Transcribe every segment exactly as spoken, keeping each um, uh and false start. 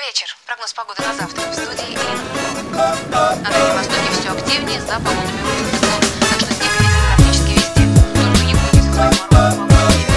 вечер. Прогноз погоды на завтра. В студии Ирина. На Дальнем Востоке все активнее, за погодными улицами тепло. Так что снег виден практически везде. Только Якутия со своим морозом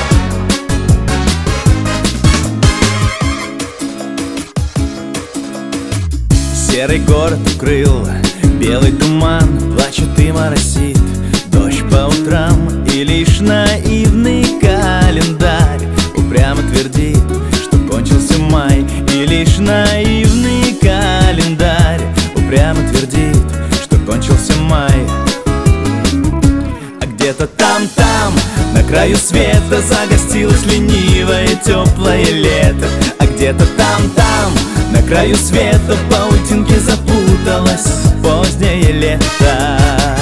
погодой. Серый город укрыл белый туман, плачет и моросит дождь по утрам. И лишь наивный календарь упрямо твердит, что кончился май. И лишь наивный календарь упрямо твердит, что кончился май. А где-то там-там, на краю света, загостилось ленивое теплое лето. А где-то там-там, на краю света, в паутинке запуталось позднее лето.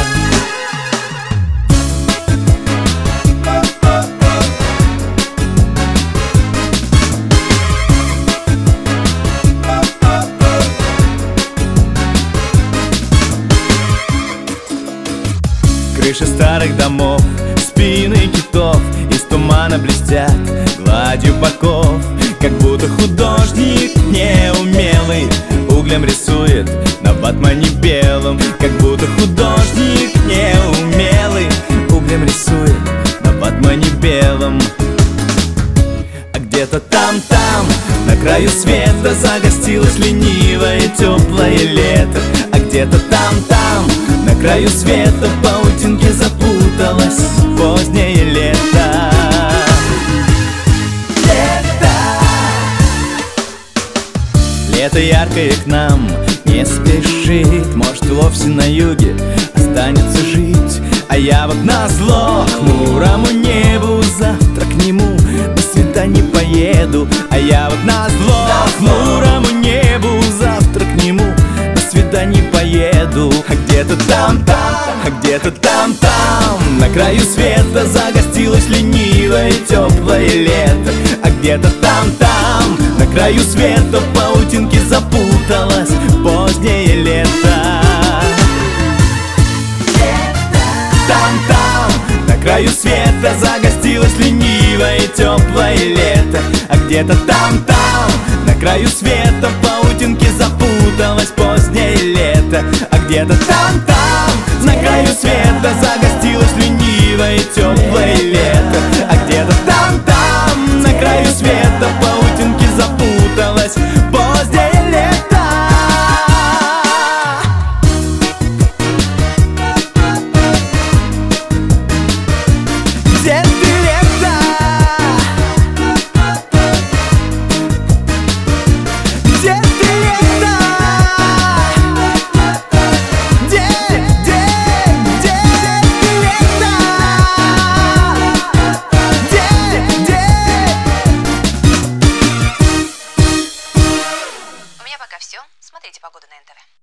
Крыши старых домов, спины китов из тумана блестят гладью боков. Как будто художник неумелый углем рисует на ватмане белом. Как будто художник неумелый углем рисует на ватмане белом. А где-то там-там, на краю света, загостилось ленивое теплое лето. А где-то там-там, на краю света, в паутинке запуталось позднее лето. Лето яркое к нам не спешит, может, вовсе на юге останется жить. А я вот назло хмурому небу завтра к нему до свидания поеду. А я вот назло хмурому небу завтра к нему до свидания поеду. А где-то там-там, а где-то там-там, на краю света загостилось ленивое теплое лето. А где-то там-там, на краю света, в паутинке запуталось позднее лето. Там-там, на краю света, загостилось ленивое теплое лето. А где-то там-там, на краю света, в паутинке запуталось позднее лето. А где-то там-там, на краю света, загостилось ленивое теплое лето. А где-то там-там, на краю света, в паутинке запуталось позднее лето. Где ты, лето? Где ты, лето? Где, где, где ты, лето? Где, где? У меня пока все. Смотрите погоду на эн тэ вэ.